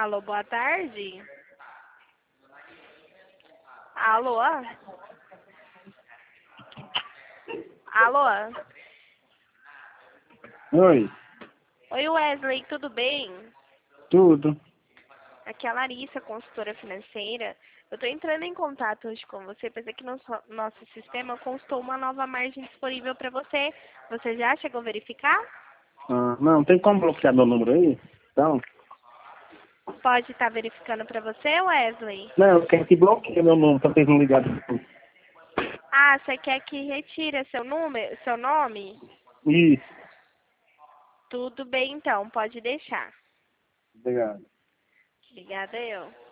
Alô, boa tarde. Alô? Alô? Oi, Oi, Wesley, tudo bem? tudo. Aqui é a Larissa, consultora financeira. Eu estou entrando em contato hoje com você, pois aqui no nosso sistema constou uma nova margem disponível para você. Você já chegou a verificar? Ah, não, tem como bloquear meu número aí? Então, Pode estar verificando para você, Wesley? não, eu quero que bloqueie meu número pra vocês não ligarem. Ah, você quer que retire seu número, seu nome? Isso, Tudo bem, então, pode deixar. obrigado. Obrigada, eu.